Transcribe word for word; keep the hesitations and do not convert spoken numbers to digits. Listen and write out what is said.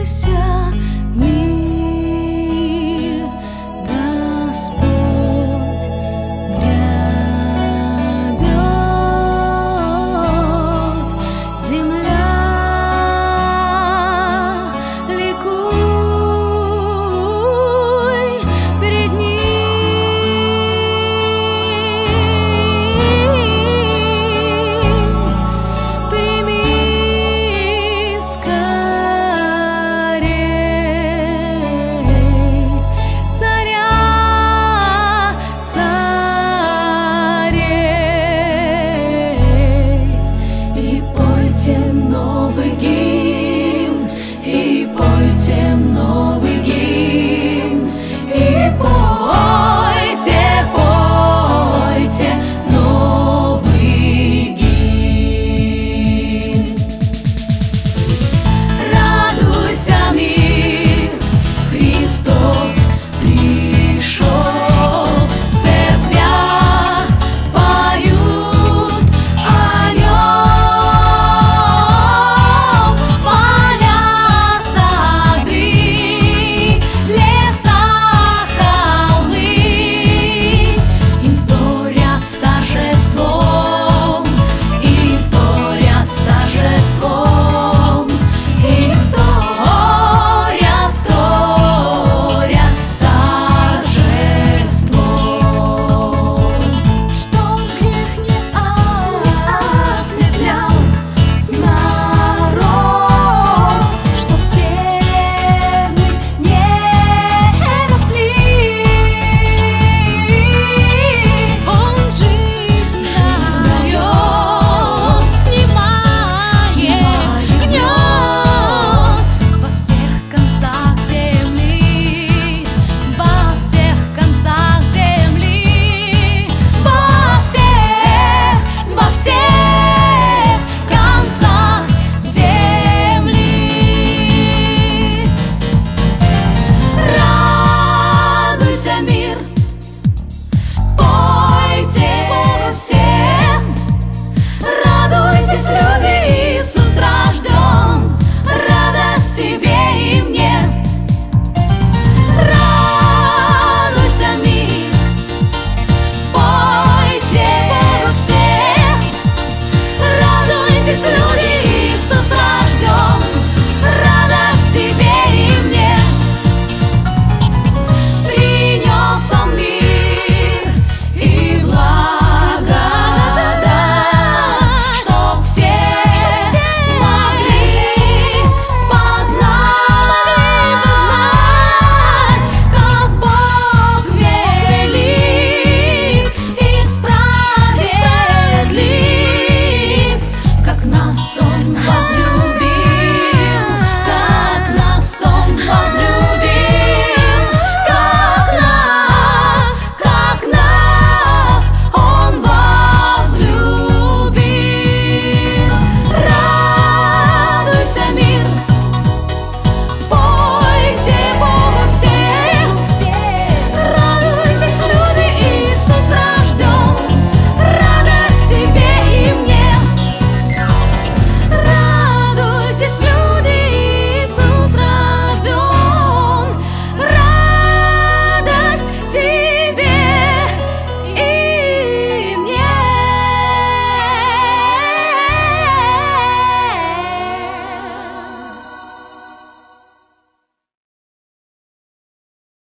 радуйся, мир, Господь грядет, земля ликуй перед Ним, прими скорей царя царей. И пойте новый гимн, и пойте новый гимн, и пойте, пойте новый гимн. Радуйся, мир, Христос пришел, в церквях поют о Нем, поля, сады, леса, холмы, им вторят с торжеством, им вторят с торжеством, им вторят, вторят с торжеством. Чтоб грех не осветлял народ, чтоб терны не росли, Он жизнь дает, снимает гнет во всех концах земли, во всех концах земли, во всех, во всех концах земли. Радуйся, мир, пойте все, радуйтесь, люди, Иисус рожден, радость тебе и мне. Радуйся, мир, пойте все, радуйтесь, люди, Иисус рожден, радость тебе и мне. Принес Он мир и благодать, чтоб все могли познать, как Бог велик и справедлив, как нас Он возлюбил.